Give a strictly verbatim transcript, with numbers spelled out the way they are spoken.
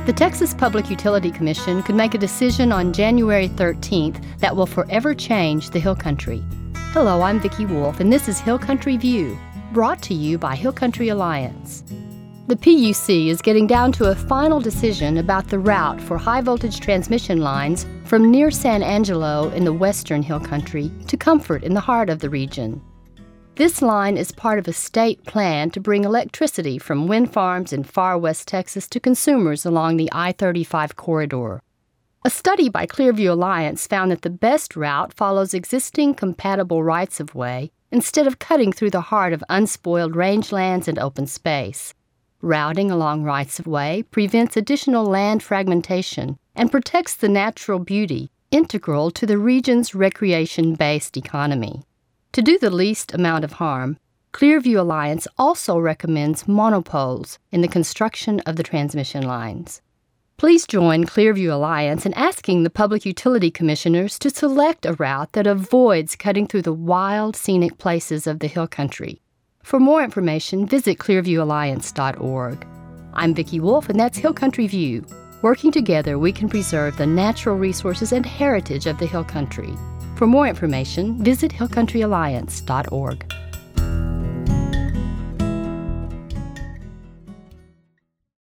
The Texas Public Utility Commission could make a decision on January thirteenth that will forever change the Hill Country. Hello, I'm Vicki Wolf, and this is Hill Country View, brought to you by Hill Country Alliance. The P U C is getting down to a final decision about the route for high-voltage transmission lines from near San Angelo in the western Hill Country to Comfort in the heart of the region. This line is part of a state plan to bring electricity from wind farms in far west Texas to consumers along the I thirty-five corridor. A study by Clearview Alliance found that the best route follows existing compatible rights-of-way instead of cutting through the heart of unspoiled rangelands and open space. Routing along rights-of-way prevents additional land fragmentation and protects the natural beauty integral to the region's recreation-based economy. To do the least amount of harm, Clearview Alliance also recommends monopoles in the construction of the transmission lines. Please join Clearview Alliance in asking the Public Utility Commissioners to select a route that avoids cutting through the wild, scenic places of the Hill Country. For more information, visit clearview alliance dot org. I'm Vicki Wolf, and that's Hill Country View. Working together, we can preserve the natural resources and heritage of the Hill Country. For more information, visit hill country alliance dot org.